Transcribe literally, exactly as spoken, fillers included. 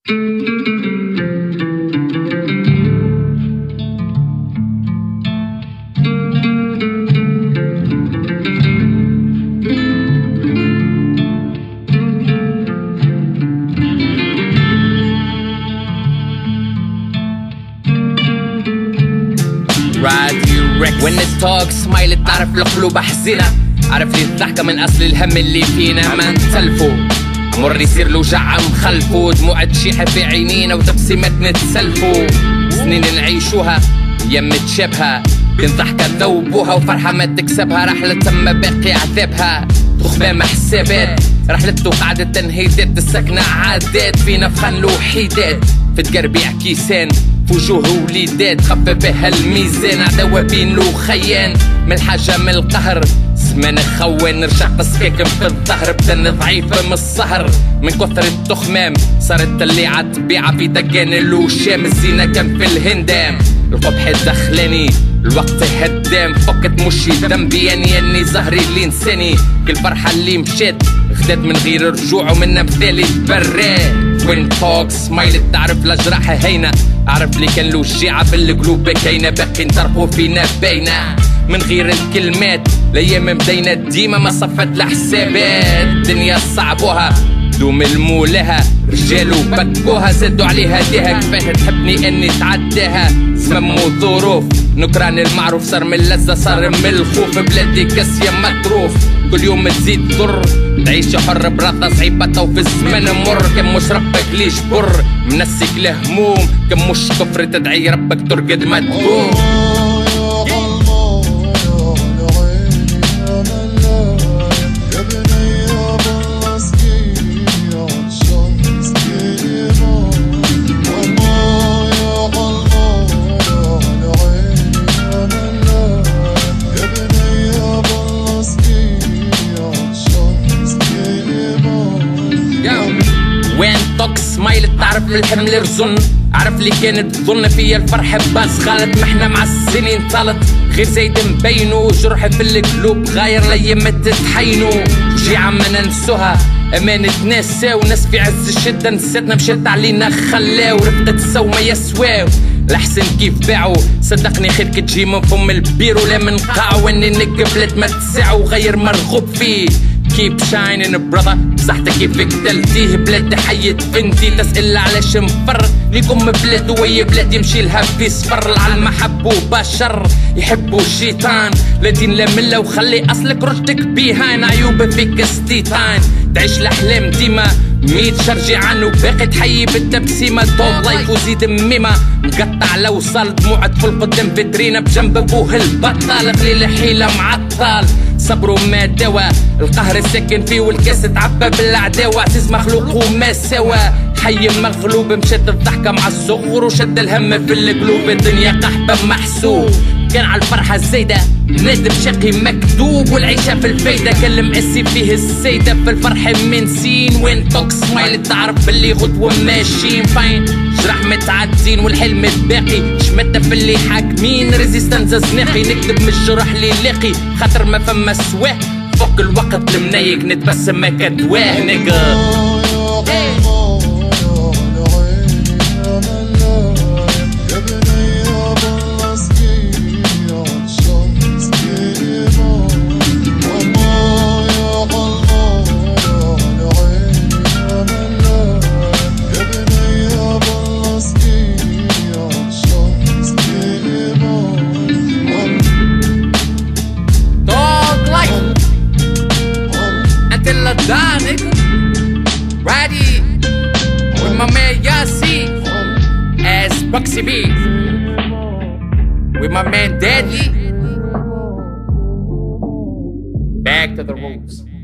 When it talks smile تعرف القلوب حزينة، عرف لي الضحكة من أصل الهم اللي فينا ما نتسلفو. مر يصير له جع مخلفو، دموع تشيح في عينينا وتبسيمات نتسلفو. سنين نعيشوها أيام متشابهة، بين ضحكة ذوبوها وفرحة ما تكسبها. رحلة تم باقي عذابها تخمام حسابات، رحلته قاعدة تنهيدات السكنة عادات فينا فخن وحيدات. في تقربيع كيسان في وجوه وليدات، خف بها الميزان عداوة بين وخيان. من الحاجة من القهر زمان خوان، نرجع قصكاك في الظهر بدن ضعيفة من السهر. من كثر التخمام صارت اللي طبيعة في دقان الوشام. الزينة كان في الهندام القبح دخلاني الوقت هدام. فكت مشي ذنبي اني اني زهري اللي انساني. كل فرحة اللي مشات غدات من غير رجوع ومنا بذالي تبرات. وين توك سمايل تعرف الأجراح هينة، عرف لي كان له الشيعة بالقلوب كاينة باقي نطرقوا فينا باينة. من غير الكلمات الأيام مبدينا ديما ما صفت لحسابات. الدنيا صعبوها دوم المولها، رجالو بكوها زادوا عليها ديها. كفايه تحبني اني تعداها سمو ظروف، نكران المعروف صار من اللذة صار من الخوف. بلادي كاسية مطروف كل يوم تزيد ضر، تعيش حر برضا صعيبة تو في الزمن مر. كم مش ربك ليش بر منسك لهموم، كم مش كفر تدعي ربك ترقد ما تقوم. وين توك سمايل تعرف الحمل رزن، عرف لي كانت تظن فيا الفرحة باس غلط. محنا مع السنين طالت غير زايد مبينو، جرح في القلوب غاير ليا تتحينو. شجيعة ما ننسوها أمانة ناس ساو، ناس في عز الشدة نسيتنا مشات علينا خلاو. رفقة سو ما يسواو الأحسن كيف باعوا، صدقني خير كي تجي من فم البيرو لا من قاعو. اني نقبلت ما تسعو غير مرغوب فيه. keep shining brother صحتك كيف قتلتيه. بلاد حيت بنتي تسأل علاش مفر ليكم بلاد ويا بلاد يمشي لها في صفر. العلم حبوا بشر يحبوا الشيطان، لا دين لا ملة وخلي أصلك رشدك بيهاين. عيوب فيك ستيتاين تعيش الأحلام ديما ميت شرجي عنه باقي تحيي بالتبسيمة. طول لايف وزيد ميمة مقطع لو وصل دموع طفل قدام فيترينا بجنب ابوه البطال. قليل حيلة معطل صبروا ما دوا، القهر ساكن فيه والكاس تعبى بالعداوة. عزيز مخلوق وما سوا حي مغلوب، مشات الضحكة مع الصغر وشد الهم في القلوب. الدنيا قحبة محسوب كان على الفرحة الزايدة، نادم شقي مكتوب والعيشة في الفايدة. كان مقسي فيه السيدة في الفرح من سين. وين توك سمايل تعرف باللي غدوة ماشيين فاين، جرح متعدين والحلم الباقي. شمتة في اللي حاكمين ريزيستانس زناقي، نكتب من الجرح اللي لاقي خاطر ما فما سواه. فوق الوقت المنيق نتبسم ما كدواه نيجا. Until I die, nigga. Righty with my man Yassi as Bugsy B. With my man Deadly. Back to the roots.